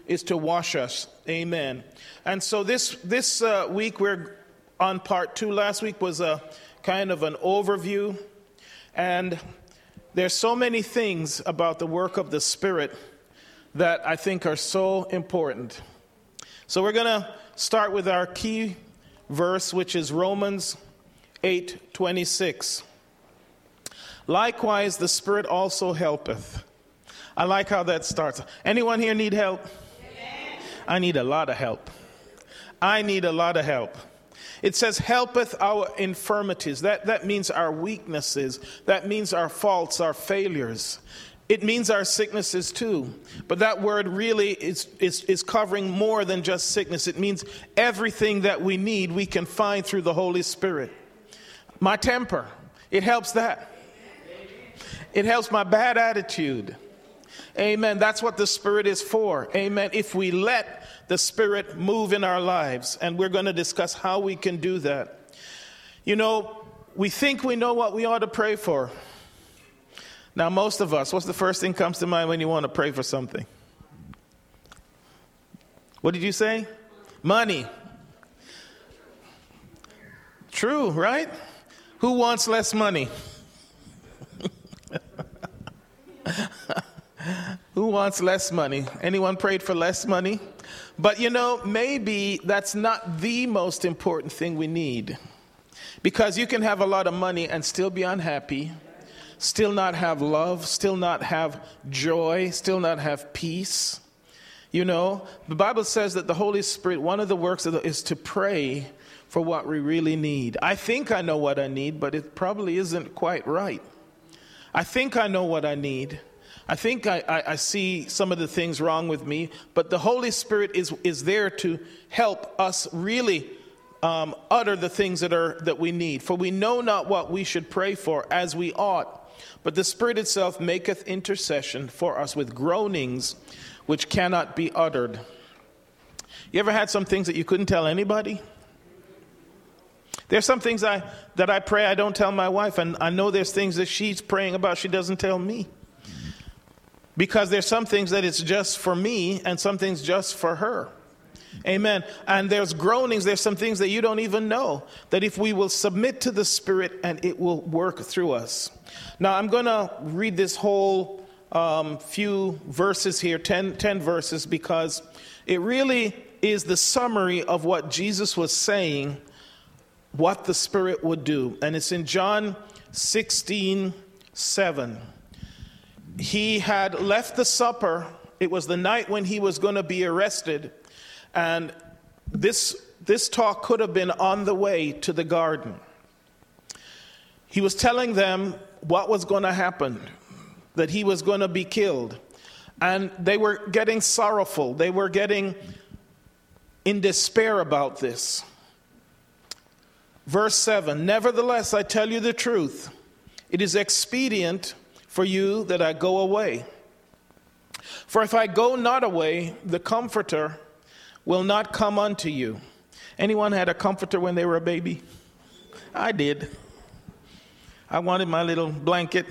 to wash us. Amen. And so this week we're on part 2. Last week was a kind of an overview, and there's so many things about the work of the Spirit that I think are so important. So we're going to start with our key verse, which is Romans 8:26. Likewise, the Spirit also helpeth. I like how that starts. Anyone here need help? Amen. I need a lot of help. I need a lot of help. It says, helpeth our infirmities. That means our weaknesses. That means our faults, our failures. It means our sicknesses too. But that word really is covering more than just sickness. It means everything that we need we can find through the Holy Spirit. My temper, it helps that. It helps my bad attitude. Amen. That's what the Spirit is for. Amen. If we let the Spirit move in our lives, and we're going to discuss how we can do that. You know, we think we know what we ought to pray for. Now, most of us, what's the first thing comes to mind when you want to pray for something? What did you say? Money. True, right? Who wants less money? Who wants less money? Anyone prayed for less money? But you know, maybe that's not the most important thing we need. Because you can have a lot of money and still be unhappy, still not have love, still not have joy, still not have peace. You know, the Bible says that the Holy Spirit, one of the works is to pray for what we really need. I think I know what I need, but it probably isn't quite right. I think I know what I need. I think I see some of the things wrong with me, but the Holy Spirit is there to help us really utter the things that we need. For we know not what we should pray for as we ought, but the Spirit itself maketh intercession for us with groanings which cannot be uttered. You ever had some things that you couldn't tell anybody? There's some things that I pray I don't tell my wife, and I know there's things that she's praying about she doesn't tell me. Because there's some things that it's just for me and some things just for her. Amen. And there's groanings, there's some things that you don't even know, that if we will submit to the Spirit, and it will work through us. Now I'm going to read this whole few verses here, 10 verses, because it really is the summary of what Jesus was saying, what the Spirit would do. And it's in John 16:7. He had left the supper. It was the night when he was going to be arrested. And this talk could have been on the way to the garden. He was telling them what was going to happen, that he was going to be killed. And they were getting sorrowful. They were getting in despair about this. Verse 7, nevertheless, I tell you the truth. It is expedient for you that I go away. For if I go not away, the Comforter will not come unto you. Anyone had a comforter when they were a baby? I did. I wanted my little blanket.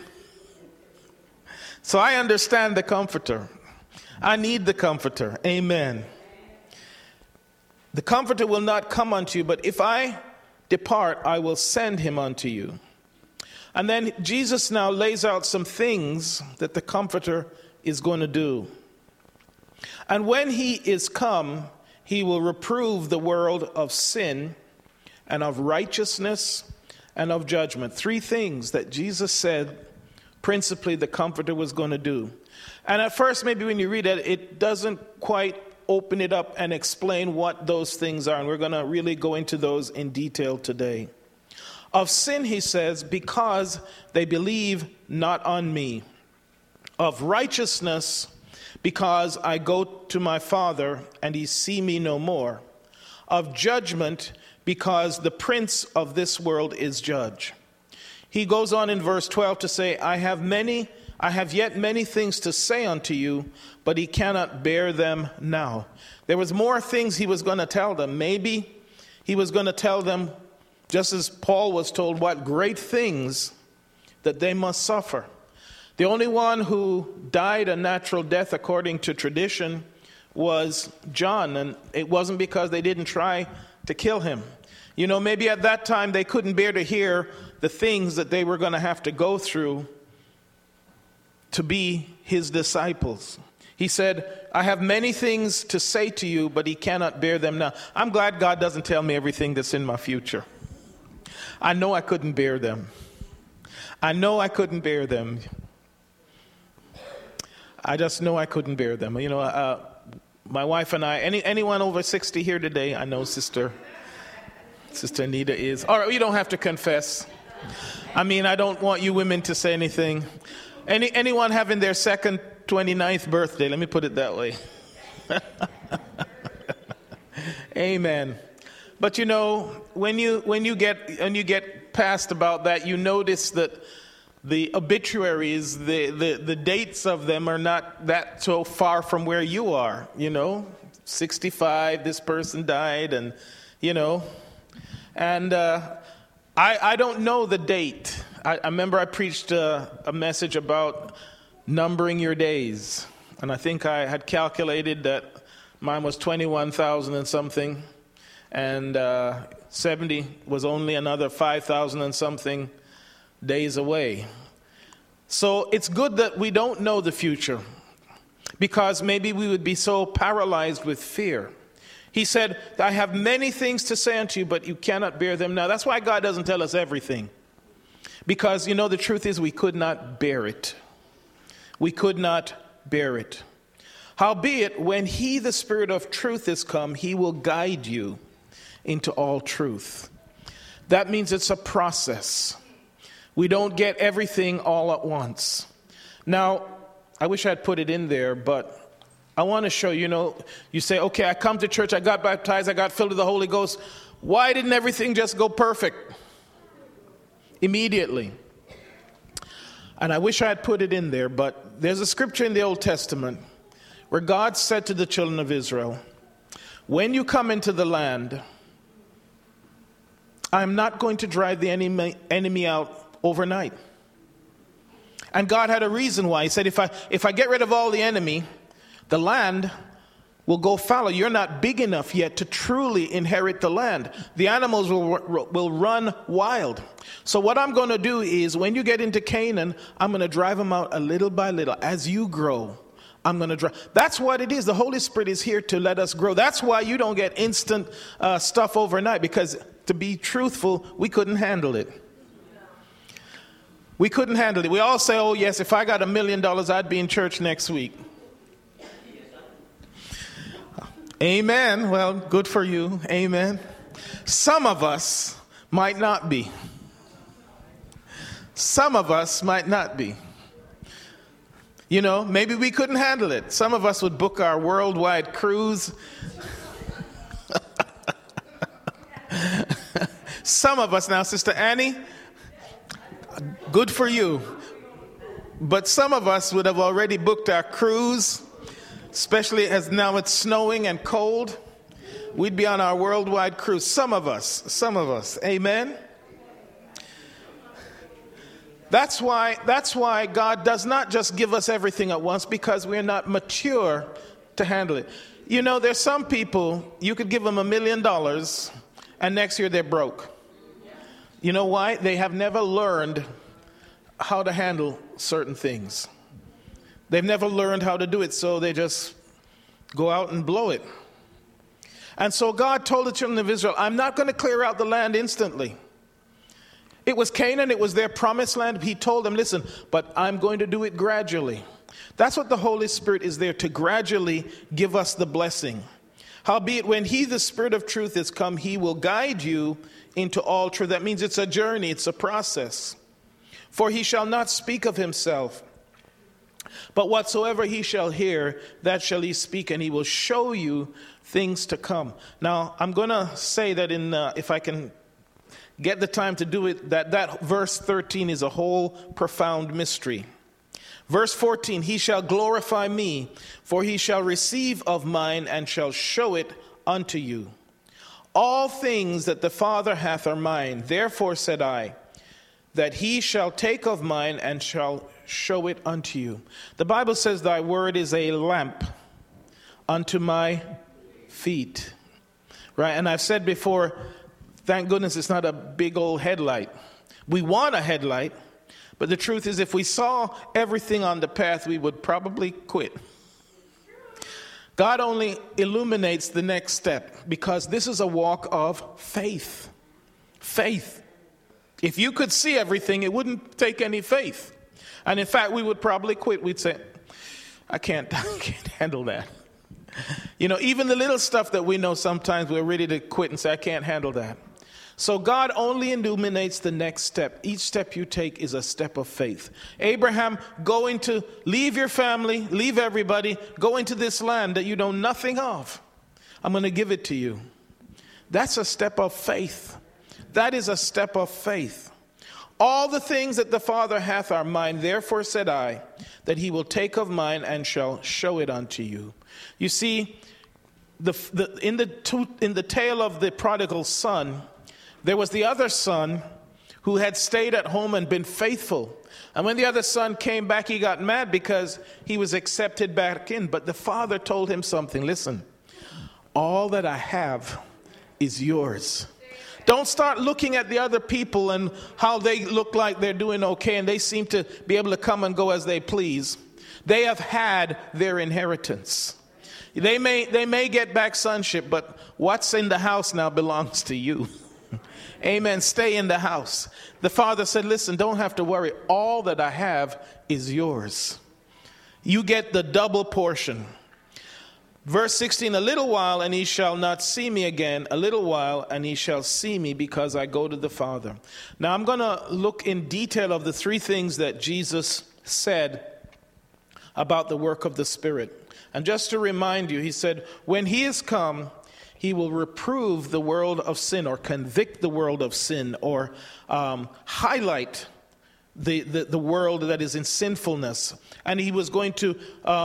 So I understand the Comforter. I need the Comforter. Amen. The Comforter will not come unto you, but if I depart, I will send him unto you. And then Jesus now lays out some things that the Comforter is going to do. And when he is come, he will reprove the world of sin and of righteousness and of judgment. 3 things that Jesus said principally the Comforter was going to do. And at first, maybe when you read it, it doesn't quite open it up and explain what those things are. And we're going to really go into those in detail today. Of sin, he says, because they believe not on me. Of righteousness, because I go to my Father, and he see me no more. Of judgment, because the prince of this world is judge. He goes on in verse 12 to say, I have yet many things to say unto you, but he cannot bear them now. There was more things he was going to tell them. Maybe he was going to tell them, just as Paul was told, what great things that they must suffer. The only one who died a natural death according to tradition was John, and it wasn't because they didn't try to kill him. You know, maybe at that time they couldn't bear to hear the things that they were going to have to go through to be his disciples. He said, I have many things to say to you, but he cannot bear them now. I'm glad God doesn't tell me everything that's in my future. I know I couldn't bear them. I know I couldn't bear them. I just know I couldn't bear them. You know, my wife and I, anyone over 60 here today, I know Sister Anita is. All right, you don't have to confess. I mean, I don't want you women to say anything. Anyone having their second 29th birthday, let me put it that way. Amen. But you know, when you get past about that, you notice that the obituaries, the dates of them are not that so far from where you are. You know, 65, this person died, and you know, and I don't know the date. I remember I preached a message about numbering your days, and I think I had calculated that mine was 21,000 and something, and 70 was only another 5,000 and something days away. So it's good that we don't know the future, because maybe we would be so paralyzed with fear. He said, I have many things to say unto you, but you cannot bear them now. That's why God doesn't tell us everything. Because, you know, the truth is we could not bear it. We could not bear it. Howbeit, when he, the Spirit of truth, is come, he will guide you into all truth. That means it's a process. We don't get everything all at once. Now, I wish I'd put it in there, but I want to show you, know, you say, okay, I come to church, I got baptized, I got filled with the Holy Ghost. Why didn't everything just go perfect immediately? And I wish I had put it in there, but there's a scripture in the Old Testament where God said to the children of Israel, when you come into the land, I'm not going to drive the enemy out overnight. And God had a reason why. He said, if I get rid of all the enemy, the land will go fallow. You're not big enough yet to truly inherit the land. The animals will run wild. So what I'm going to do is, when you get into Canaan, I'm going to drive them out a little by little. As you grow, I'm going to drive. That's what it is. The Holy Spirit is here to let us grow. That's why you don't get instant stuff overnight, because to be truthful, we couldn't handle it. We couldn't handle it. We all say, oh yes, if I got $1 million, I'd be in church next week. Amen. Well, good for you. Amen. Some of us might not be. Some of us might not be. You know, maybe we couldn't handle it. Some of us would book our worldwide cruise. Some of us now, Sister Annie, good for you. But some of us would have already booked our cruise, especially as now it's snowing and cold. We'd be on our worldwide cruise. Some of us. Amen. That's why God does not just give us everything at once, because we're not mature to handle it. You know, there's some people, you could give them $1 million and next year they're broke. You know why? They have never learned how to handle certain things. They've never learned how to do it, so they just go out and blow it. And so God told the children of Israel, I'm not going to clear out the land instantly. It was Canaan, it was their promised land. He told them, listen, but I'm going to do it gradually. That's what the Holy Spirit is there, to gradually give us the blessing. Howbeit, when he, the Spirit of truth, is come, he will guide you into all truth. That means it's a journey, it's a process. For he shall not speak of himself, but whatsoever he shall hear, that shall he speak, and he will show you things to come. Now, I'm going to say that if I can get the time to do it, that verse 13 is a whole profound mystery. Verse 14, he shall glorify me, for he shall receive of mine and shall show it unto you. All things that the Father hath are mine. Therefore said I, that he shall take of mine and shall show it unto you. The Bible says, thy word is a lamp unto my feet. Right? And I've said before, thank goodness it's not a big old headlight. We want a headlight, but the truth is if we saw everything on the path, we would probably quit. God only illuminates the next step because this is a walk of faith. Faith. If you could see everything, it wouldn't take any faith. And in fact, we would probably quit. We'd say, I can't handle that. You know, even the little stuff that we know, sometimes we're ready to quit and say, I can't handle that. So God only illuminates the next step. Each step you take is a step of faith. Abraham, going to leave your family, leave everybody, go into this land that you know nothing of. I'm going to give it to you. That's a step of faith. That is a step of faith. All the things that the Father hath are mine, therefore said I, that he will take of mine and shall show it unto you. You see, in the tale of the prodigal son, there was the other son who had stayed at home and been faithful. And when the other son came back, he got mad because he was accepted back in. But the father told him something. Listen, all that I have is yours. Don't start looking at the other people and how they look like they're doing okay and they seem to be able to come and go as they please. They have had their inheritance. They may get back sonship, but what's in the house now belongs to you. Amen. Stay in the house. The father said, listen, don't have to worry. All that I have is yours. You get the double portion. Verse 16, a little while and he shall not see me again. A little while and he shall see me because I go to the Father. Now I'm going to look in detail of the three things that Jesus said about the work of the Spirit. And just to remind you, he said, when he is come, he will reprove the world of sin or convict the world of sin or highlight the world that is in sinfulness. And he was going to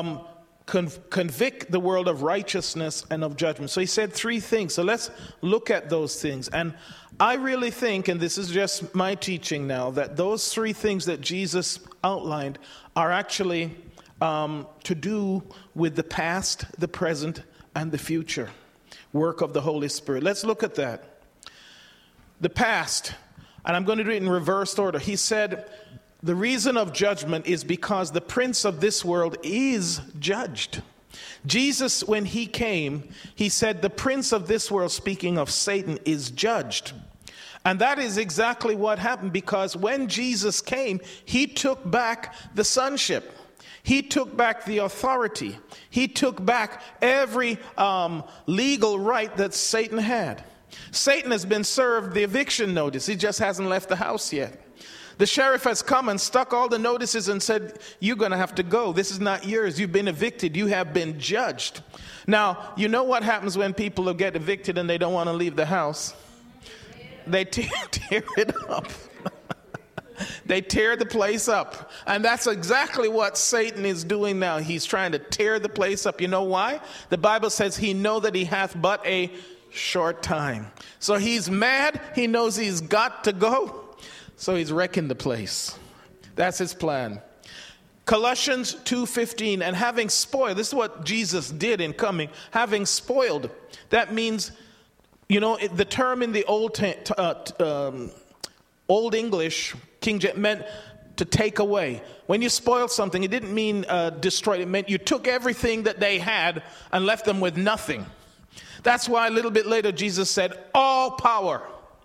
convict the world of righteousness and of judgment. So he said three things. So let's look at those things. And I really think, and this is just my teaching now, that those three things that Jesus outlined are actually to do with the past, the present, and the future work of the Holy Spirit. Let's look at that. The past, and I'm going to do it in reversed order. He said, the reason of judgment is because the prince of this world is judged. Jesus, when he came, he said the prince of this world, speaking of Satan, is judged. And that is exactly what happened, because when Jesus came, he took back the sonship. He took back the authority. He took back every legal right that Satan had. Satan has been served the eviction notice. He just hasn't left the house yet. The sheriff has come and stuck all the notices and said, you're going to have to go. This is not yours. You've been evicted. You have been judged. Now, you know what happens when people get evicted and they don't want to leave the house? They tear it up. They tear the place up. And that's exactly what Satan is doing now. He's trying to tear the place up. You know why? The Bible says he know that he hath but a short time. So he's mad. He knows he's got to go. So he's wrecking the place. That's his plan. Colossians 2:15, and having spoiled, this is what Jesus did in coming, having spoiled. That means, you know, the term in the Old English, King James, meant to take away. When you spoiled something, it didn't mean destroyed. It meant you took everything that they had and left them with nothing. That's why a little bit later Jesus said, all power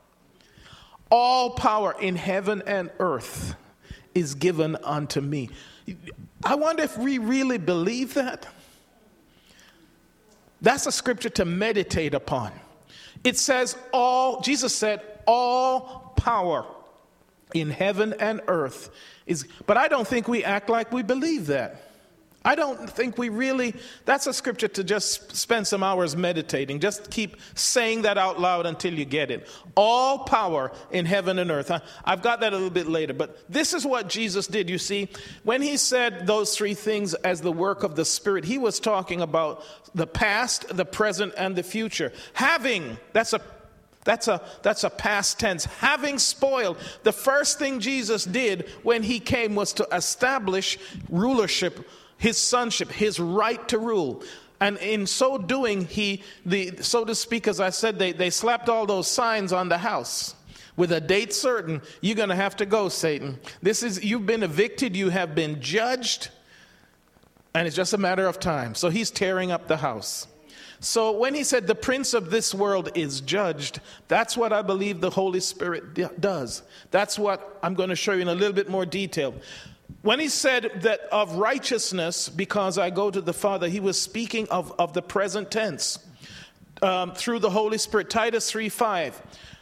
in heaven and earth is given unto me. I wonder if we really believe that. That's a scripture to meditate upon. It says Jesus said, all power in heaven and earth is, but I don't think we act like we believe that. I don't think we really, that's a scripture to just spend some hours meditating. Just keep saying that out loud until you get it. All power in heaven and earth. I've got that a little bit later, but this is what Jesus did. You see, when he said those three things as the work of the Spirit, he was talking about the past, the present, and the future. Having, that's a past tense. Having spoiled, the first thing Jesus did when he came was to establish rulership, his sonship, his right to rule. And in so doing, so to speak, as I said, they slapped all those signs on the house. With a date certain, you're going to have to go, Satan. You've been evicted, you have been judged, and it's just a matter of time. So he's tearing up the house. So when he said the prince of this world is judged, that's what I believe the Holy Spirit does. That's what I'm going to show you in a little bit more detail. When he said that of righteousness, because I go to the Father, he was speaking of the present tense through the Holy Spirit. Titus 3:5.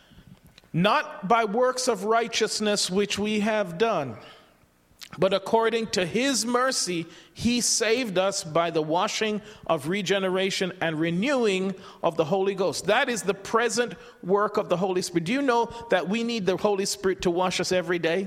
Not by works of righteousness which we have done, but according to his mercy, he saved us by the washing of regeneration and renewing of the Holy Ghost. That is the present work of the Holy Spirit. Do you know that we need the Holy Spirit to wash us every day?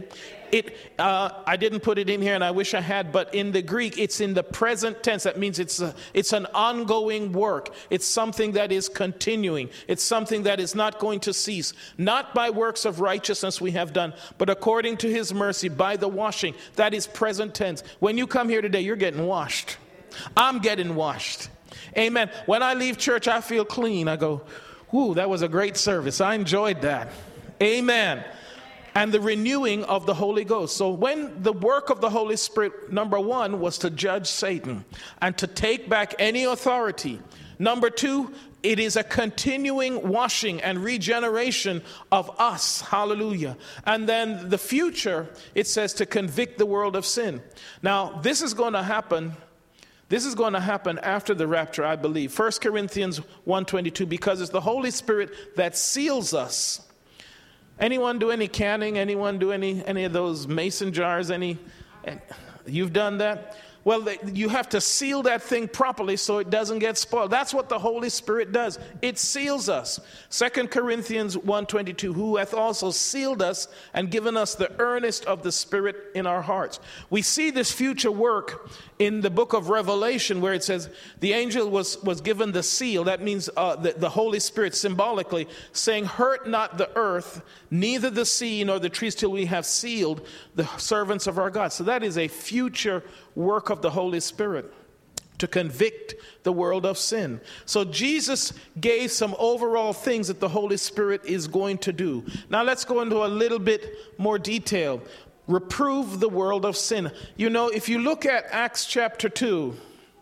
I didn't put it in here, and I wish I had, but in the Greek, it's in the present tense. That means it's an ongoing work. It's something that is continuing. It's something that is not going to cease. Not by works of righteousness we have done, but according to his mercy, by the washing. That is present tense. When you come here today, you're getting washed. I'm getting washed. Amen. When I leave church, I feel clean. I go, "Ooh, that was a great service. I enjoyed that." Amen. And the renewing of the Holy Ghost. So when the work of the Holy Spirit, number one, was to judge Satan and to take back any authority. Number two, it is a continuing washing and regeneration of us. Hallelujah. And then the future, it says to convict the world of sin. Now, this is going to happen. This is going to happen after the rapture, I believe. 1 Corinthians 1:22, because it's the Holy Spirit that seals us. Anyone do any canning? Anyone do any of those mason jars? You've done that? Well, you have to seal that thing properly so it doesn't get spoiled. That's what the Holy Spirit does. It seals us. 2 Corinthians 1:22, who hath also sealed us and given us the earnest of the Spirit in our hearts. We see this future work in the book of Revelation where it says the angel was given the seal. That means the Holy Spirit symbolically saying, "Hurt not the earth, neither the sea nor the trees till we have sealed the servants of our God." So that is a future work of the Holy Spirit to convict the world of sin. So Jesus gave some overall things that the Holy Spirit is going to do. Now let's go into a little bit more detail. Reprove the world of sin. You know, if you look at Acts chapter 2,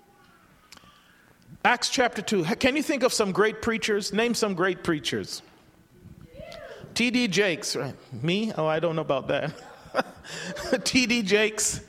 can you think of some great preachers? Name some great preachers. T.D. Jakes, right? Me? Oh, I don't know about that. T.D. Jakes.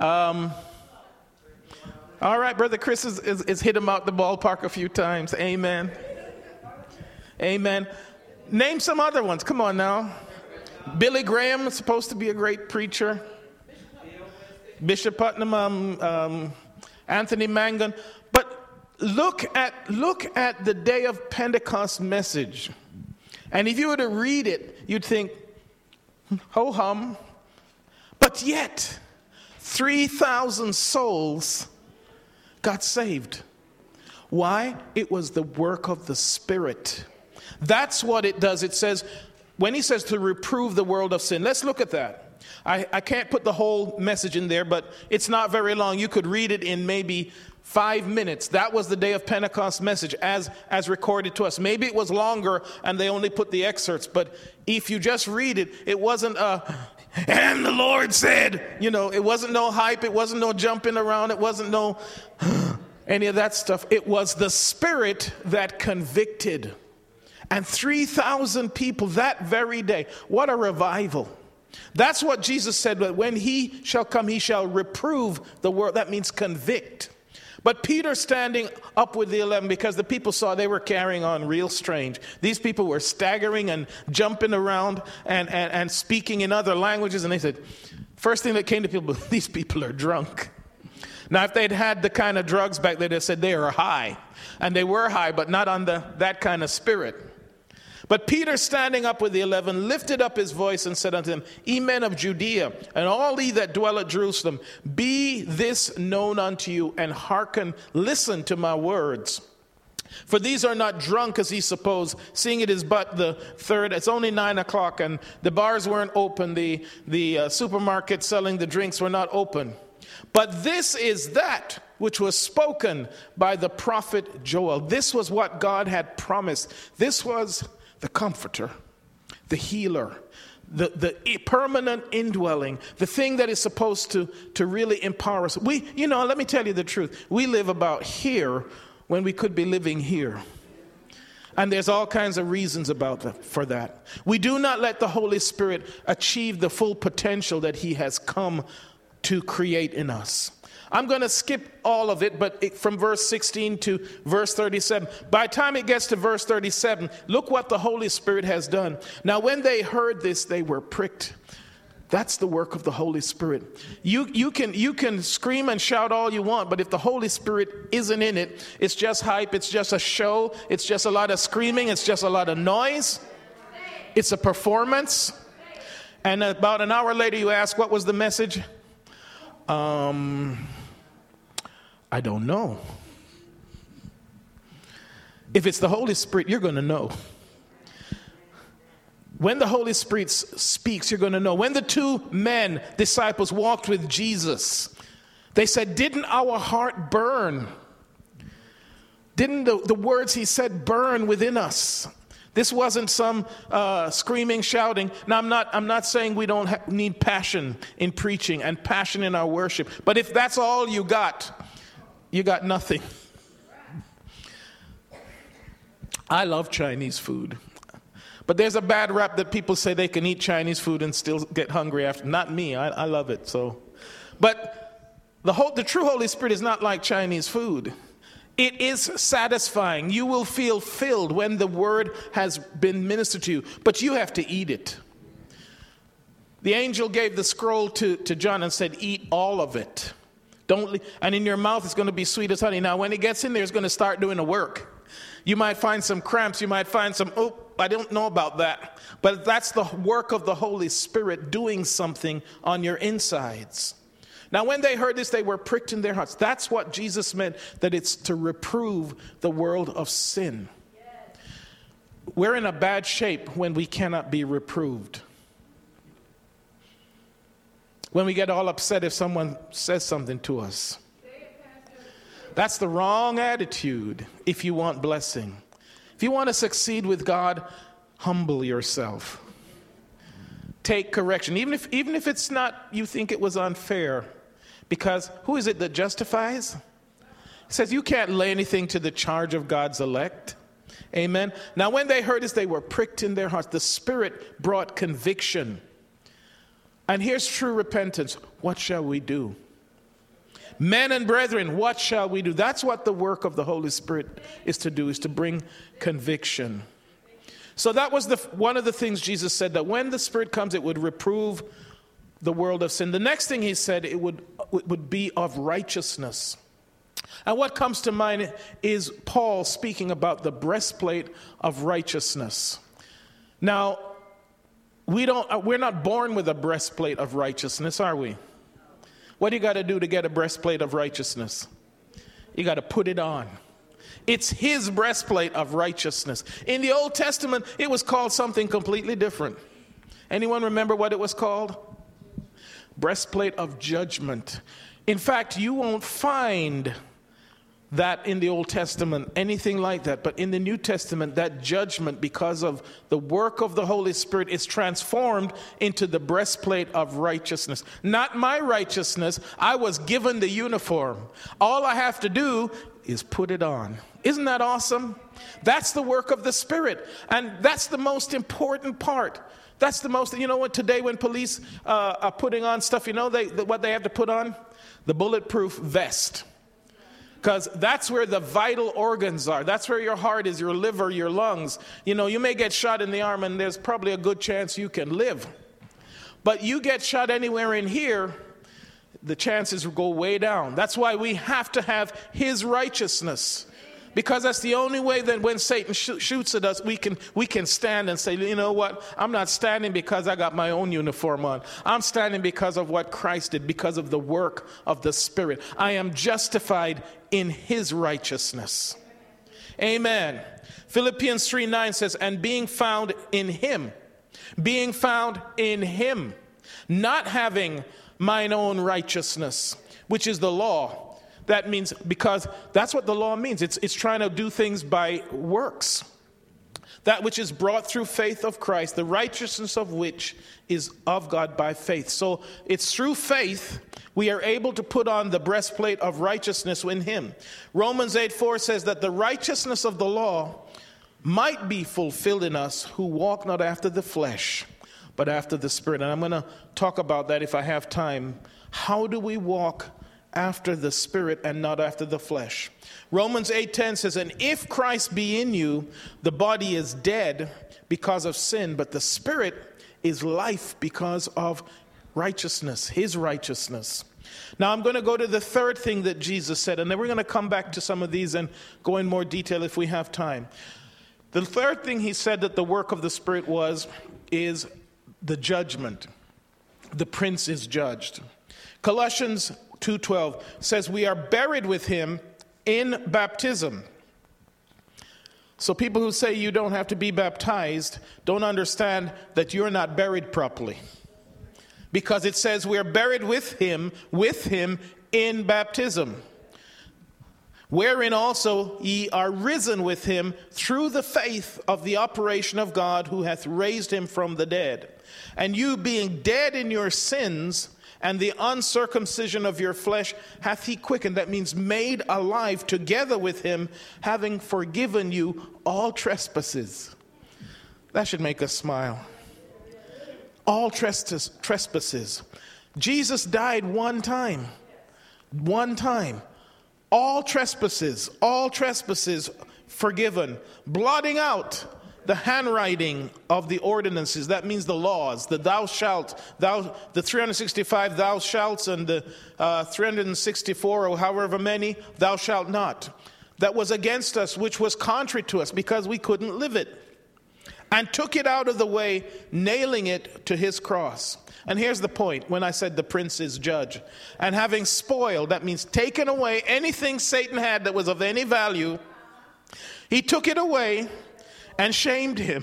All right, Brother Chris is hit him out the ballpark a few times. Amen. Amen. Name some other ones. Come on now. Billy Graham is supposed to be a great preacher. Bishop Putnam, Anthony Mangun. But look at the day of Pentecost message. And if you were to read it, you'd think, ho-hum. But yet, 3,000 souls got saved. Why? It was the work of the Spirit. That's what it does. It says, when he says to reprove the world of sin, let's look at that. I can't put the whole message in there, but it's not very long. You could read it in maybe 5 minutes. That was the day of Pentecost message as recorded to us. Maybe it was longer and they only put the excerpts, but if you just read it, it wasn't and the Lord said, it wasn't no hype. It wasn't no jumping around. It wasn't no any of that stuff. It was the Spirit that convicted. And 3,000 people that very day. What a revival. That's what Jesus said, that when he shall come, he shall reprove the world. That means convict. But Peter standing up with the 11, because the people saw they were carrying on real strange. These people were staggering and jumping around and speaking in other languages. And they said, first thing that came to people, these people are drunk. Now, if they'd had the kind of drugs back there, they said they are high. And they were high, but not on that kind of spirit. But Peter, standing up with the 11, lifted up his voice and said unto them, Ye men of Judea, and all ye that dwell at Jerusalem, be this known unto you, and hearken, listen to my words. For these are not drunk as ye suppose, seeing it is but the third. It's only 9 o'clock, and the bars weren't open. The supermarket selling the drinks were not open. But this is that which was spoken by the prophet Joel. This was what God had promised. This was the comforter, the healer, the permanent indwelling, the thing that is supposed to really empower us. Let me tell you the truth. We live about here when we could be living here. And there's all kinds of reasons for that. We do not let the Holy Spirit achieve the full potential that he has come to create in us. I'm going to skip all of it, but from verse 16 to verse 37. By the time it gets to verse 37, look what the Holy Spirit has done. Now, when they heard this, they were pricked. That's the work of the Holy Spirit. You can scream and shout all you want, but if the Holy Spirit isn't in it, it's just hype, it's just a show, it's just a lot of screaming, it's just a lot of noise. It's a performance. And about an hour later, you ask, what was the message? I don't know. If it's the Holy Spirit, you're going to know. When the Holy Spirit speaks, you're going to know. When the two disciples walked with Jesus, they said, didn't our heart burn? Didn't the words he said burn within us? This wasn't some screaming, shouting. Now, I'm not saying we don't need passion in preaching and passion in our worship. But if that's all you got nothing. I love Chinese food. But there's a bad rap that people say they can eat Chinese food and still get hungry after. Not me. I love it. But the true Holy Spirit is not like Chinese food. It is satisfying. You will feel filled when the word has been ministered to you, but you have to eat it. The angel gave the scroll to John and said, eat all of it. And in your mouth it's going to be sweet as honey. Now when it gets in there, it's going to start doing the work. You might find some cramps. You might find I don't know about that. But that's the work of the Holy Spirit doing something on your insides. Now, when they heard this, they were pricked in their hearts. That's what Jesus meant, that it's to reprove the world of sin. We're in a bad shape when we cannot be reproved. When we get all upset if someone says something to us. That's the wrong attitude if you want blessing. If you want to succeed with God, humble yourself. Take correction. Even if it's not, you think it was unfair. Because who is it that justifies? It says you can't lay anything to the charge of God's elect. Amen. Now when they heard this, they were pricked in their hearts. The Spirit brought conviction. And here's true repentance. What shall we do? Men and brethren, what shall we do? That's what the work of the Holy Spirit is to do, is to bring conviction. So that was one of the things Jesus said, that when the Spirit comes, it would reprove the world of sin. The next thing he said, it would be of righteousness. And what comes to mind is Paul speaking about the breastplate of righteousness. Now, we're not born with a breastplate of righteousness, are we? What do you got to do to get a breastplate of righteousness? You got to put it on. It's his breastplate of righteousness. In the Old Testament, it was called something completely different. Anyone remember what it was called? Breastplate of judgment. In fact, you won't find that in the Old Testament, anything like that. But in the New Testament, that judgment, because of the work of the Holy Spirit, is transformed into the breastplate of righteousness. Not my righteousness. I was given the uniform. All I have to do is put it on. Isn't that awesome? That's the work of the Spirit. And that's the most important part. That's the most, what today when police are putting on stuff, what they have to put on? The bulletproof vest. Because that's where the vital organs are. That's where your heart is, your liver, your lungs. You may get shot in the arm and there's probably a good chance you can live. But you get shot anywhere in here, the chances go way down. That's why we have to have his righteousness. Because that's the only way that when Satan shoots at us, we can stand and say, you know what? I'm not standing because I got my own uniform on. I'm standing because of what Christ did, because of the work of the Spirit. I am justified in his righteousness. Amen. Philippians 3:9 says, and being found in him, not having mine own righteousness, which is the law. That means, because that's what the law means. It's trying to do things by works. That which is brought through faith of Christ, the righteousness of which is of God by faith. So it's through faith we are able to put on the breastplate of righteousness in him. Romans 8:4 says that the righteousness of the law might be fulfilled in us who walk not after the flesh, but after the Spirit. And I'm going to talk about that if I have time. How do we walk after the Spirit and not after the flesh? Romans 8:10 says, and if Christ be in you, the body is dead because of sin, but the Spirit is life because of righteousness, his righteousness. Now I'm going to go to the third thing that Jesus said, and then we're going to come back to some of these and go in more detail if we have time. The third thing he said that the work of the Spirit is the judgment. The prince is judged. Colossians 2:12 says we are buried with him in baptism. So people who say you don't have to be baptized don't understand that you're not buried properly. Because it says we are buried with him in baptism. Wherein also ye are risen with him through the faith of the operation of God who hath raised him from the dead. And you being dead in your sins and the uncircumcision of your flesh hath he quickened. That means made alive together with him, having forgiven you all trespasses. That should make us smile. All trespasses. Jesus died one time. One time. All trespasses forgiven. Blotting out the handwriting of the ordinances. That means the laws, the thou shalt, the 365 thou shalts, and the 364 or however many thou shalt not. That was against us, which was contrary to us because we couldn't live it. And took it out of the way, nailing it to his cross. And here's the point when I said the prince is judge. And having spoiled, that means taken away anything Satan had that was of any value, he took it away and shamed him.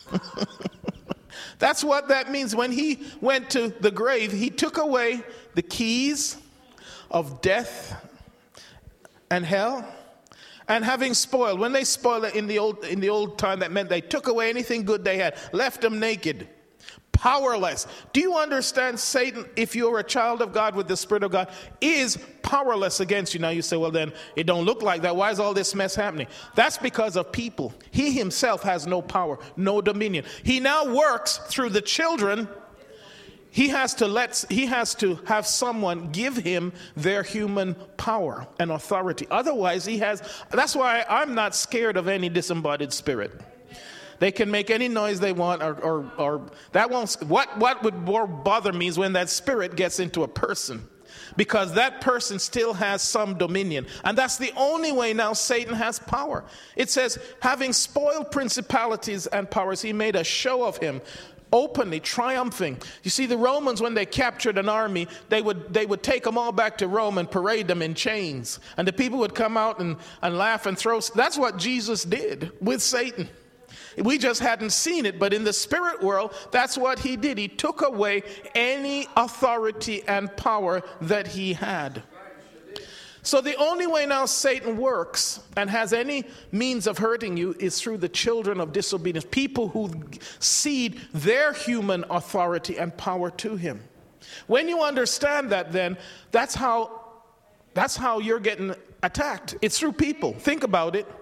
That's what that means. When he went to the grave, he took away the keys of death and hell. And having spoiled, when they spoiled it in the old time, that meant they took away anything good they had, left them naked, powerless. Do you understand Satan, if you're a child of God with the Spirit of God, is powerless against you? Now you say, well then, it don't look like that. Why is all this mess happening? That's because of people. He himself has no power, no dominion. He now works through the children. He has to have someone give him their human power and authority. Otherwise, that's why I'm not scared of any disembodied spirit. They can make any noise they want, or that won't. What would more bother me is when that spirit gets into a person, because that person still has some dominion, and that's the only way now Satan has power. It says, having spoiled principalities and powers, he made a show of him, openly triumphing. You see, the Romans, when they captured an army, they would take them all back to Rome and parade them in chains, and the people would come out and laugh and throw. That's what Jesus did with Satan. We just hadn't seen it, but in the spirit world, that's what he did. He took away any authority and power that he had. So the only way now Satan works and has any means of hurting you is through the children of disobedience, people who cede their human authority and power to him. When you understand that, then that's how you're getting attacked. It's through people. Think about it.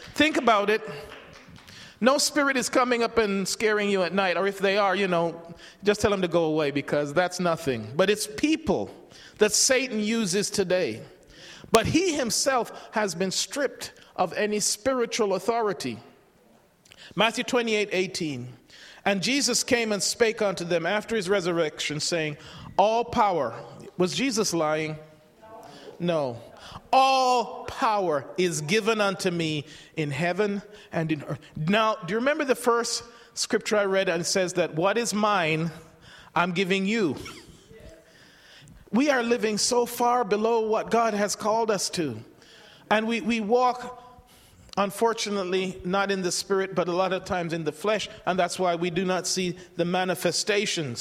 No spirit is coming up and scaring you at night, or if they are, just tell them to go away, because that's nothing. But it's people that Satan uses today. But he himself has been stripped of any spiritual authority. Matthew 28:18. And Jesus came and spake unto them after his resurrection, saying, all power. Was Jesus lying? No. All power is given unto me in heaven and in earth. Now, do you remember the first scripture I read? And it says that what is mine, I'm giving you. We are living so far below what God has called us to. And we walk, unfortunately, not in the spirit, but a lot of times in the flesh. And that's why we do not see the manifestations.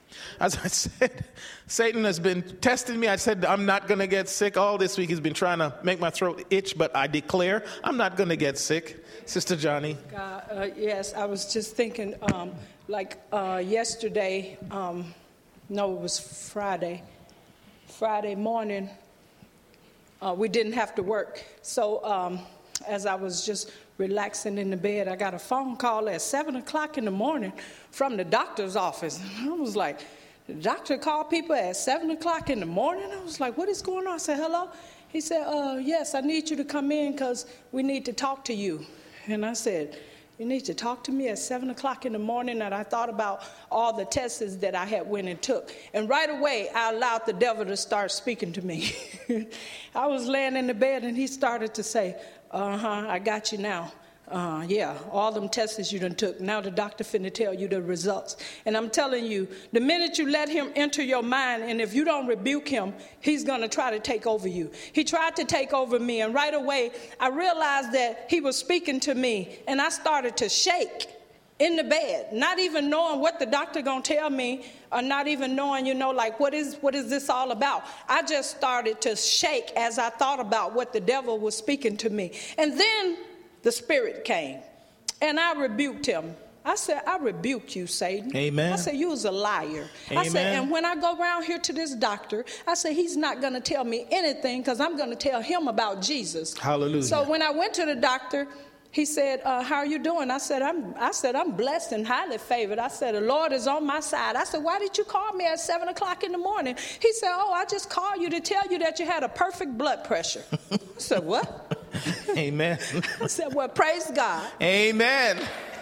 As I said, Satan has been testing me. I said, I'm not going to get sick. All this week he's been trying to make my throat itch, but I declare I'm not going to get sick. Sister Johnny. Yes, I was just thinking, yesterday, no, it was Friday morning, we didn't have to work. So as I was just relaxing in the bed, I got a phone call at 7 o'clock in the morning from the doctor's office. I was like, the doctor called people at 7 o'clock in the morning? I was like, what is going on? I said, hello? He said, yes, I need you to come in because we need to talk to you. And I said, you need to talk to me at 7 o'clock in the morning? And I thought about all the tests that I had went and took. And right away, I allowed the devil to start speaking to me. I was laying in the bed and he started to say, I got you now. Yeah, all them tests you done took. Now the doctor finna tell you the results. And I'm telling you, the minute you let him enter your mind, and if you don't rebuke him, he's going to try to take over you. He tried to take over me, and right away, I realized that he was speaking to me, and I started to shake in the bed, not even knowing what the doctor going to tell me, or not even knowing, what is this all about? I just started to shake as I thought about what the devil was speaking to me. And then the Spirit came, and I rebuked him. I said, I rebuke you, Satan. Amen. I said, you was a liar. Amen. I said, and when I go around here to this doctor, I said, he's not going to tell me anything because I'm going to tell him about Jesus. Hallelujah. So when I went to the doctor, he said, how are you doing? I said, I'm blessed and highly favored. I said, the Lord is on my side. I said, why did you call me at 7 o'clock in the morning? He said, I just called you to tell you that you had a perfect blood pressure. I said, what? Amen. I said, well, praise God. Amen.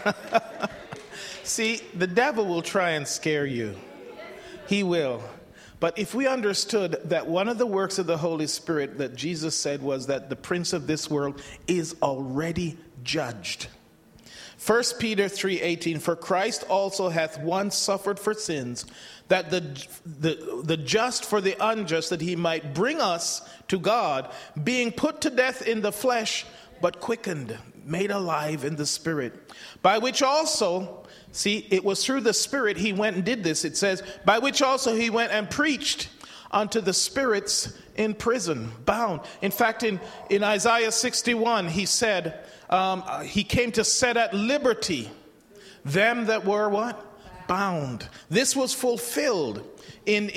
See, the devil will try and scare you. He will. But if we understood that one of the works of the Holy Spirit that Jesus said was that the prince of this world is already judged. 1 Peter 3:18, for Christ also hath once suffered for sins, that the just for the unjust, that he might bring us to God, being put to death in the flesh, but quickened, made alive in the Spirit. By which also, see, it was through the Spirit he went and did this. It says, by which also he went and preached unto the spirits in prison, bound. In fact, in Isaiah 61, he said, he came to set at liberty them that were what? Bound. This was fulfilled in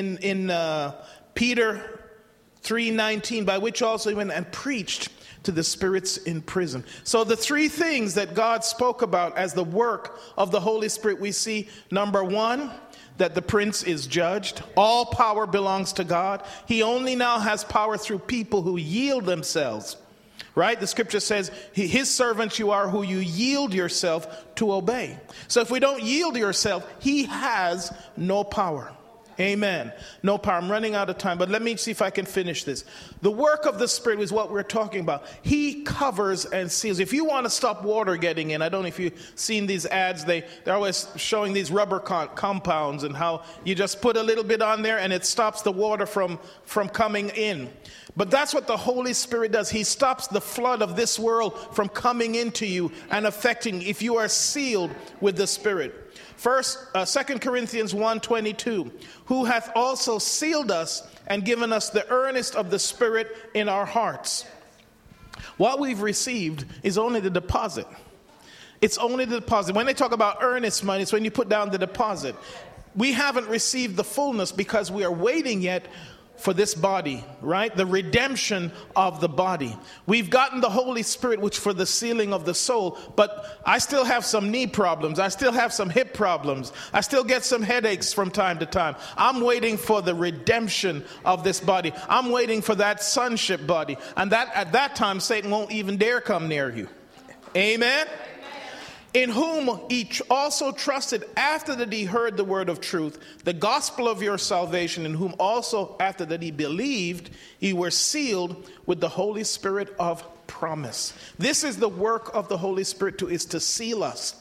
Peter 3:19, by which also he went and preached to the spirits in prison. So the three things that God spoke about as the work of the Holy Spirit, we see, number one, that the prince is judged. All power belongs to God. He only now has power through people who yield themselves. Right? The scripture says, his servants you are who you yield yourself to obey. So if we don't yield yourself, he has no power. Amen. No power. I'm running out of time, but let me see if I can finish this. The work of the Spirit is what we're talking about. He covers and seals. If you want to stop water getting in, I don't know if you've seen these ads. They're always showing these rubber compounds and how you just put a little bit on there and it stops the water from coming in. But that's what the Holy Spirit does. He stops the flood of this world from coming into you and affecting if you are sealed with the Spirit. 2 Corinthians 1:22, who hath also sealed us and given us the earnest of the Spirit in our hearts. What we've received is only the deposit. It's only the deposit. When they talk about earnest money, it's when you put down the deposit. We haven't received the fullness because we are waiting yet for this body, right? The redemption of the body. We've gotten the Holy Spirit, which for the sealing of the soul, but I still have some knee problems. I still have some hip problems. I still get some headaches from time to time. I'm waiting for the redemption of this body. I'm waiting for that sonship body. And that at that time, Satan won't even dare come near you. Amen? In whom each also trusted after that he heard the word of truth, the gospel of your salvation, in whom also after that he believed, ye were sealed with the Holy Spirit of promise. This is the work of the Holy Spirit is to seal us,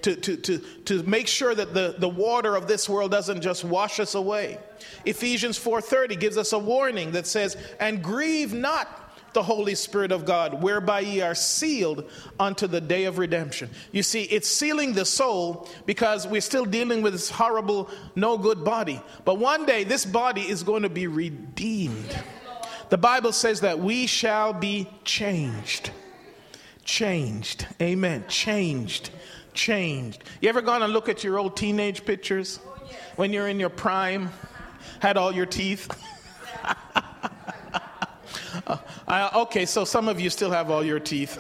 to make sure that the water of this world doesn't just wash us away. Ephesians 4:30 gives us a warning that says, and grieve not the Holy Spirit of God, whereby ye are sealed unto the day of redemption. You see, it's sealing the soul because we're still dealing with this horrible, no good body. But one day, this body is going to be redeemed. The Bible says that we shall be changed. Changed. Amen. Changed. You ever gone and look at your old teenage pictures? When you're in your prime, had all your teeth? Okay, so some of you still have all your teeth.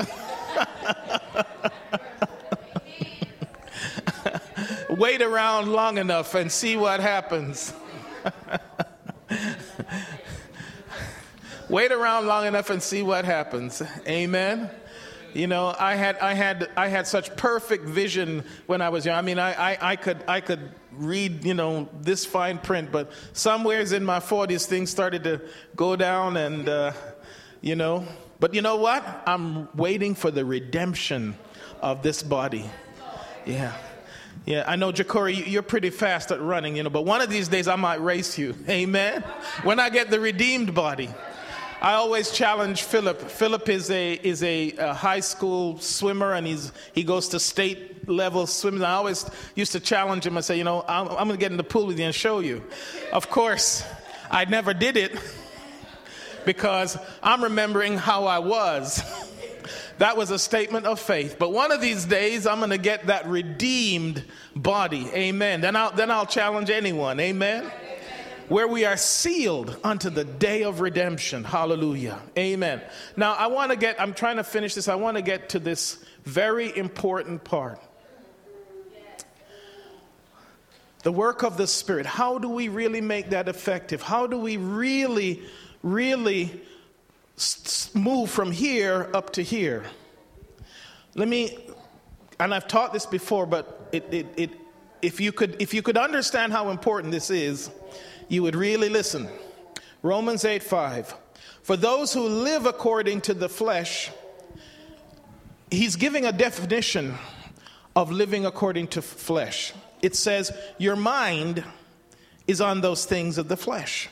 Wait around long enough and see what happens. Wait around long enough and see what happens. Amen. You know, I had such perfect vision when I was young. I mean, I could read, you know, this fine print, but somewheres in my 40s things started to go down, and you know. But you know what? I'm waiting for the redemption of this body. Yeah. I know, Ja'Cory, you're pretty fast at running, you know, but one of these days I might race you. Amen. When I get the redeemed body. I always challenge Philip. Philip is a high school swimmer, and he goes to state level swimming. I always used to challenge him and say, you know, I'm going to get in the pool with you and show you. Of course, I never did it because I'm remembering how I was. That was a statement of faith. But one of these days, I'm going to get that redeemed body. Amen. Then I'll challenge anyone. Amen. Where we are sealed unto the day of redemption. Hallelujah. Amen. Now, I'm trying to finish this. I want to get to this very important part. The work of the Spirit. How do we really make that effective? How do we really move from here up to here? And I've taught this before, but if you could understand how important this is, you would really listen. Romans 8:5. For those who live according to the flesh, he's giving a definition of living according to flesh. It says, your mind is on those things of the flesh.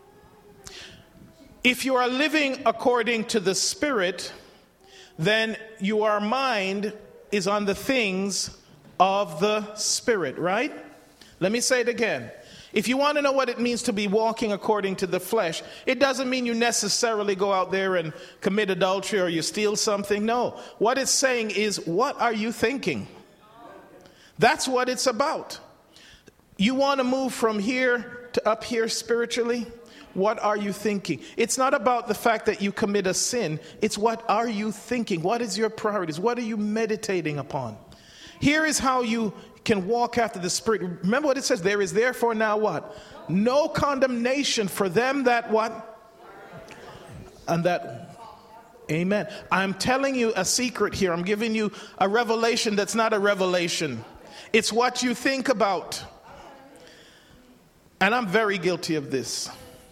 If you are living according to the Spirit, then your mind is on the things of the Spirit, right? Let me say it again. If you want to know what it means to be walking according to the flesh, it doesn't mean you necessarily go out there and commit adultery or you steal something. No. What it's saying is, what are you thinking? That's what it's about. You want to move from here to up here spiritually? What are you thinking? It's not about the fact that you commit a sin. It's what are you thinking? What is your priorities? What are you meditating upon? Here is how you can walk after the Spirit. Remember what it says? There is therefore now what? No condemnation for them that what? And that. Amen. I'm telling you a secret here. I'm giving you a revelation that's not a revelation. It's what you think about. And I'm very guilty of this.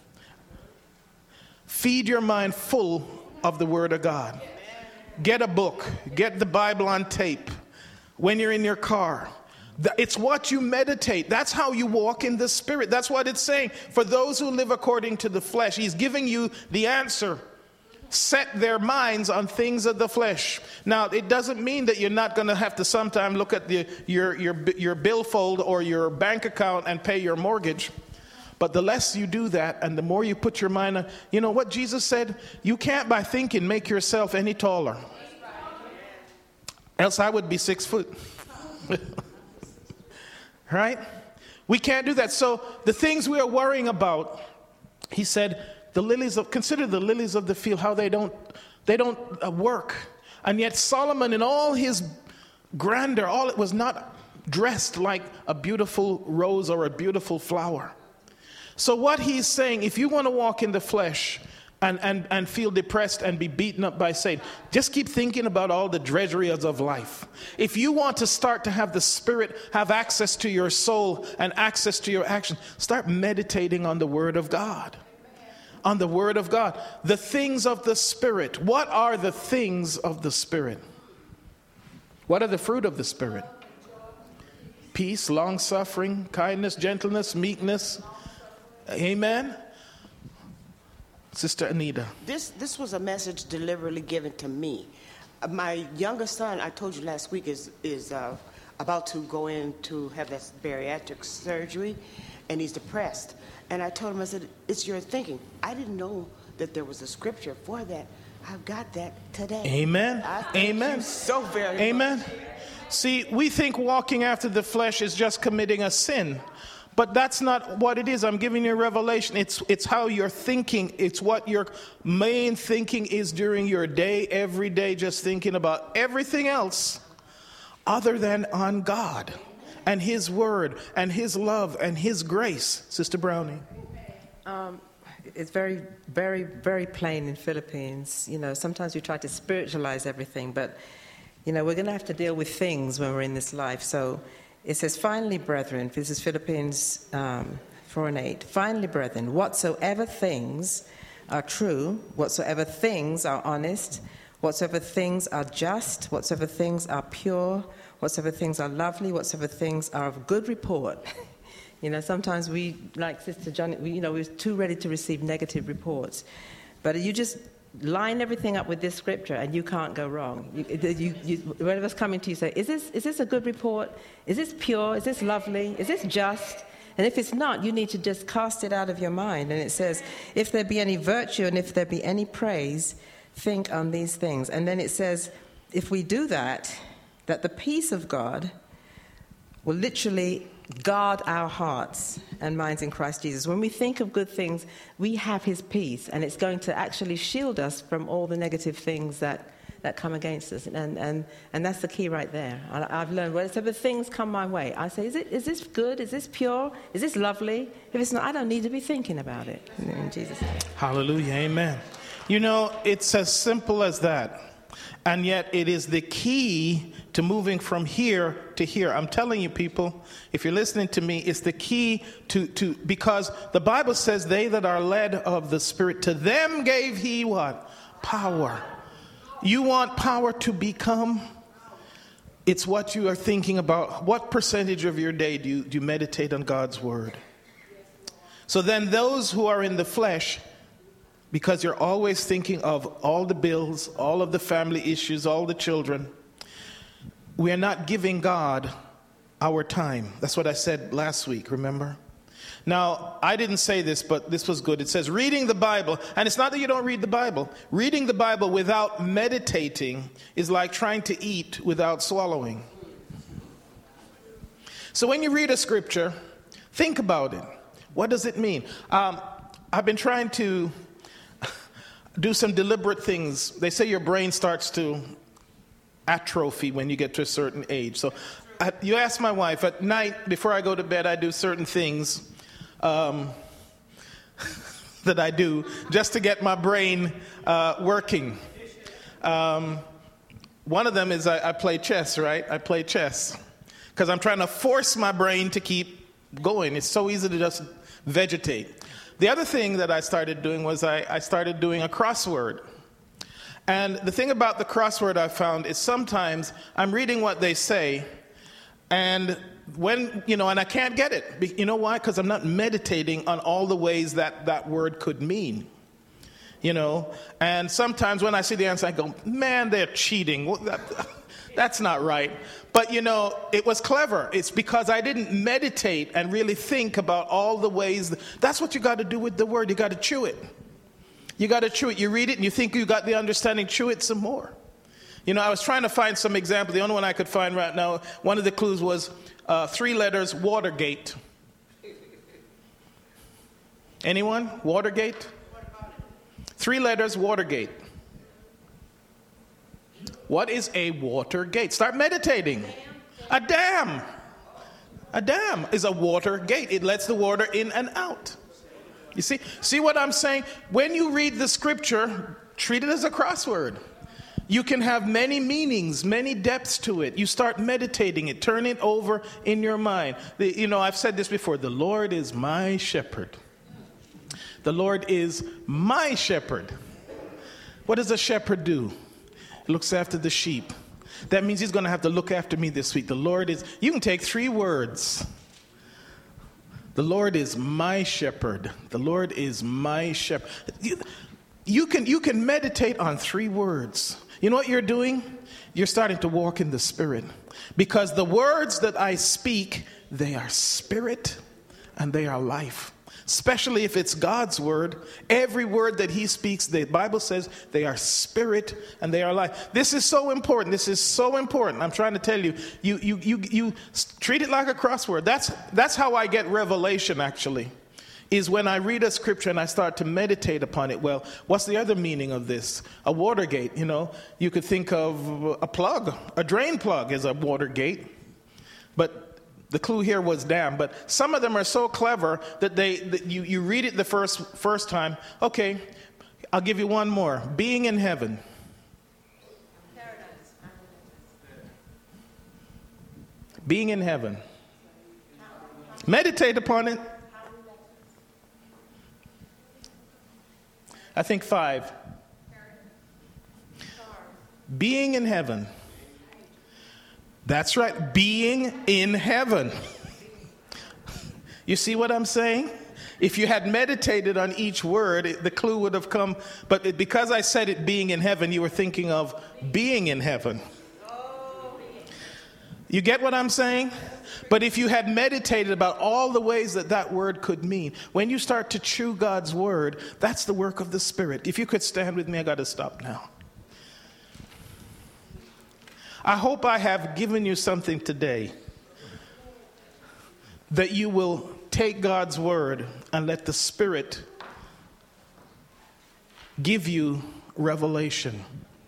Feed your mind full of the Word of God. Get a book. Get the Bible on tape. When you're in your car. It's what you meditate. That's how you walk in the Spirit. That's what it's saying. For those who live according to the flesh, he's giving you the answer. Set their minds on things of the flesh. Now, it doesn't mean that you're not going to have to sometime look at your billfold or your bank account and pay your mortgage. But the less you do that and the more you put your mind on, you know what Jesus said? You can't by thinking make yourself any taller. Else I would be 6 foot. Right? We can't do that. So the things we are worrying about, he said, consider the lilies of the field, how they don't work. And yet Solomon in all his grandeur, it was not dressed like a beautiful rose or a beautiful flower. So what he's saying, if you want to walk in the flesh and feel depressed and be beaten up by Satan, just keep thinking about all the drudgeries of life. If you want to start to have the Spirit have access to your soul and access to your action, start meditating on the Word of God. On the Word of God. The things of the Spirit. What are the things of the Spirit? What are the fruit of the Spirit? Peace, long-suffering, kindness, gentleness, meekness. Amen. Sister Anita. This was a message deliberately given to me. My youngest son, I told you last week, is about to go in to have that bariatric surgery, and he's depressed. And I told him, I said, it's your thinking. I didn't know that there was a scripture for that. I've got that today. Amen. Amen. You so very Amen. much. See, we think walking after the flesh is just committing a sin. But that's not what it is. I'm giving you a revelation. It's how you're thinking. It's what your main thinking is during your day, every day, just thinking about everything else other than on God and His Word and His love and His grace. Sister Brownie. It's very, very, very plain in Philippines. You know, sometimes we try to spiritualize everything, but, you know, we're going to have to deal with things when we're in this life. So it says, finally, brethren, this is Philippines 4:8, finally, brethren, whatsoever things are true, whatsoever things are honest, whatsoever things are just, whatsoever things are pure, whatsoever things are lovely, whatsoever things are of good report. You know, sometimes we, like Sister Johnny, we're too ready to receive negative reports. But you just line everything up with this scripture and you can't go wrong. Whatever's coming to you, say, is this a good report? Is this pure? Is this lovely? Is this just? And if it's not, you need to just cast it out of your mind. And it says, if there be any virtue and if there be any praise, think on these things. And then it says, if we do that the peace of God will literally guard our hearts and minds in Christ Jesus. When we think of good things, we have His peace, and it's going to actually shield us from all the negative things that come against us. And that's the key right there. I've learned, whatever things come my way, I say, is this good? Is this pure? Is this lovely? If it's not, I don't need to be thinking about it. In Jesus' name. Hallelujah. Amen. You know, it's as simple as that. And yet it is the key to moving from here to here. I'm telling you, people, if you're listening to me, it's the key to because the Bible says they that are led of the Spirit, to them gave He what? Power. You want power to become? It's what you are thinking about. What percentage of your day do you meditate on God's Word? So then those who are in the flesh, because you're always thinking of all the bills, all of the family issues, all the children, we are not giving God our time. That's what I said last week, remember? Now, I didn't say this, but this was good. It says reading the Bible, and it's not that you don't read the Bible. Reading the Bible without meditating is like trying to eat without swallowing. So when you read a scripture, think about it. What does it mean? I've been trying to do some deliberate things. They say your brain starts to atrophy when you get to a certain age. So you ask my wife, at night before I go to bed, I do certain things that I do just to get my brain working. One of them is I play chess, right? I play chess because I'm trying to force my brain to keep going. It's so easy to just vegetate. The other thing that I started doing was I started doing a crossword. And the thing about the crossword I found is sometimes I'm reading what they say, and when, and I can't get it. You know why? Because I'm not meditating on all the ways that word could mean. And sometimes when I see the answer, I go, man, they're cheating. That's not right. But, it was clever. It's because I didn't meditate and really think about all the ways. That's what you got to do with the word. You got to chew it. You got to chew it. You read it and you think you got the understanding. Chew it some more. I was trying to find some example. The only one I could find right now, one of the clues was 3 letters, Watergate. Anyone? Watergate? 3 letters, Watergate. What is a water gate? Start meditating. A dam. A dam is a water gate. It lets the water in and out. You see what I'm saying? When you read the scripture, treat it as a crossword. You can have many meanings, many depths to it. You start meditating it, turn it over in your mind. I've said this before. The Lord is my shepherd. The Lord is my shepherd. What does a shepherd do? He looks after the sheep. That means He's going to have to look after me this week. The Lord is, you can take 3 words. The Lord is my shepherd. The Lord is my shepherd. You can meditate on 3 words. You know what you're doing? You're starting to walk in the Spirit. Because the words that I speak, they are spirit and they are life. Especially if it's God's word. Every word that he speaks, the Bible says they are spirit and they are life. This is so important. This is so important. I'm trying to tell you, you treat it like a crossword. That's how I get revelation, actually, is when I read a scripture and I start to meditate upon it. Well, what's the other meaning of this? A water gate, you could think of a plug. A drain plug is a water gate. But the clue here was dam, but some of them are so clever that you read it the first time. Okay, I'll give you one more. Being in heaven. Being in heaven. Meditate upon it. I think 5. Being in heaven. That's right, being in heaven. You see what I'm saying? If you had meditated on each word, the clue would have come. But because I said it being in heaven, you were thinking of being in heaven. You get what I'm saying? But if you had meditated about all the ways that word could mean, when you start to chew God's word, that's the work of the Spirit. If you could stand with me, I got to stop now. I hope I have given you something today that you will take God's word and let the Spirit give you revelation.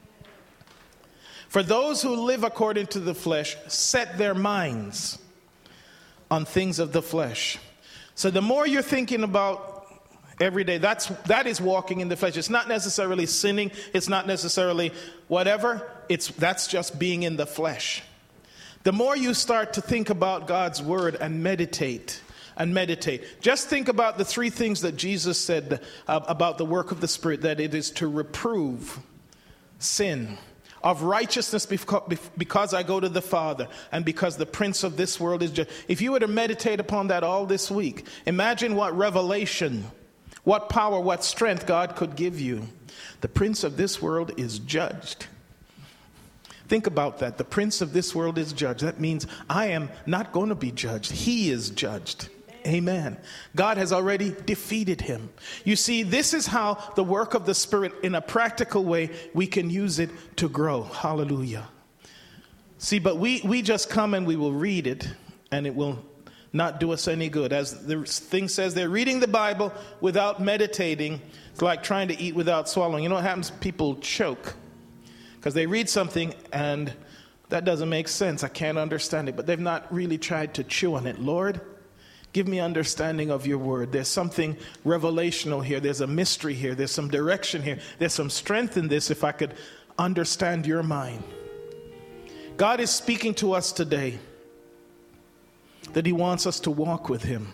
For those who live according to the flesh, set their minds on things of the flesh. So the more you're thinking about every day, that is walking in the flesh. It's not necessarily sinning. It's not necessarily whatever. That's just being in the flesh. The more you start to think about God's word and meditate. Just think about the 3 things that Jesus said about the work of the Spirit, that it is to reprove sin, of righteousness because I go to the Father, and because the prince of this world is judged. If you were to meditate upon that all this week, imagine what revelation, what power, what strength God could give you. The prince of this world is judged. Think about that. The prince of this world is judged. That means I am not going to be judged. He is judged. Amen. God has already defeated him. You see, this is how the work of the Spirit, in a practical way, we can use it to grow. Hallelujah. See, but we just come and we will read it, and it will not do us any good. As the thing says, they're reading the Bible without meditating. It's like trying to eat without swallowing. You know what happens? People choke because they read something and that doesn't make sense. I can't understand it, but they've not really tried to chew on it. Lord, give me understanding of your word. There's something revelational here. There's a mystery here. There's some direction here. There's some strength in this if I could understand your mind. God is speaking to us today that he wants us to walk with him.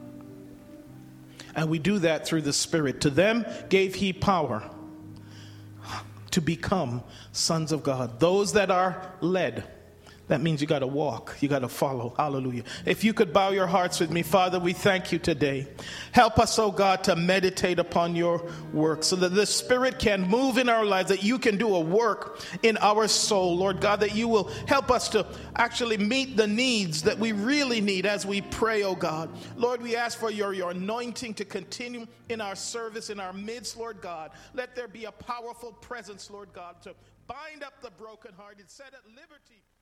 And we do that through the Spirit. To them gave he power to become sons of God. Those that are led. That means you got to walk. You got to follow. Hallelujah. If you could bow your hearts with me. Father, we thank you today. Help us, oh God, to meditate upon your work so that the Spirit can move in our lives, that you can do a work in our soul, Lord God, that you will help us to actually meet the needs that we really need as we pray, oh God. Lord, we ask for your anointing to continue in our service, in our midst, Lord God. Let there be a powerful presence, Lord God, to bind up the brokenhearted, set at liberty